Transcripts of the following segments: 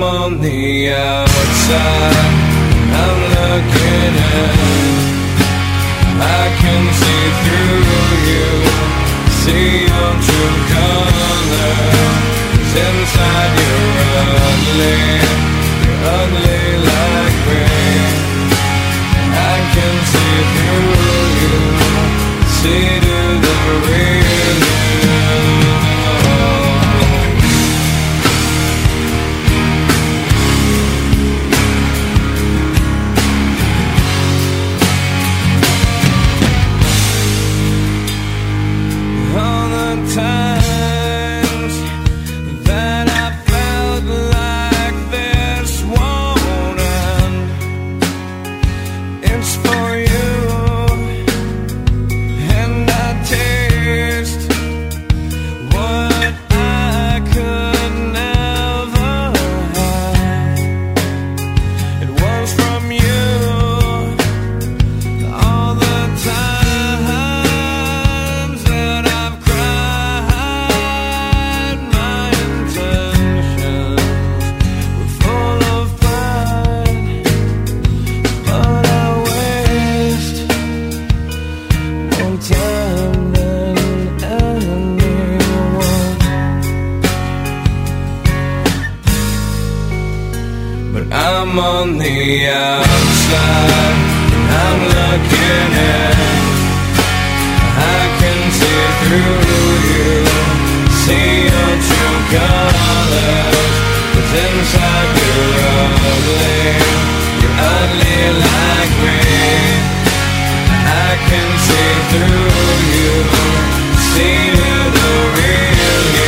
on the outside, I'm looking in. I can see through you, see your true colors. 'Cause inside you're ugly like me. I can see through you, see to the real you. Times that I felt like this won't end, it's for you, and I taste what I could never have. It was from you all the time. I'm on the outside, I'm looking in. I can see through you, see your true colors. 'Cause inside you're ugly like me. I can see through you, see the real you.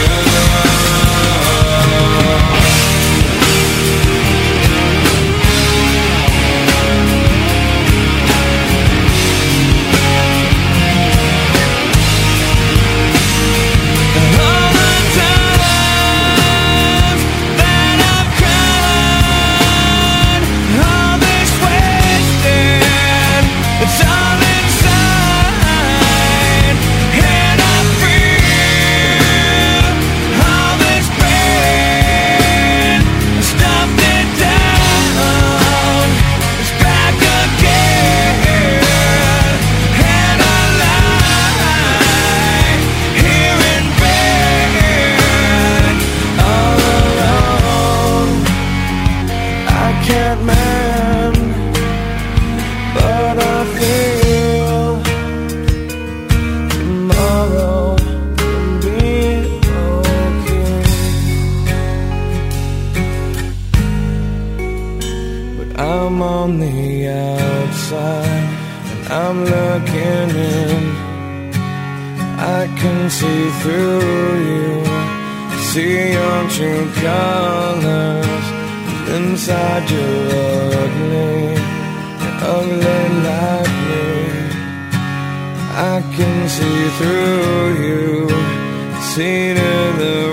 I'm on the outside, and I'm looking in. I can see through you, see your true colors. Inside you're ugly like me. I can see through you, see to the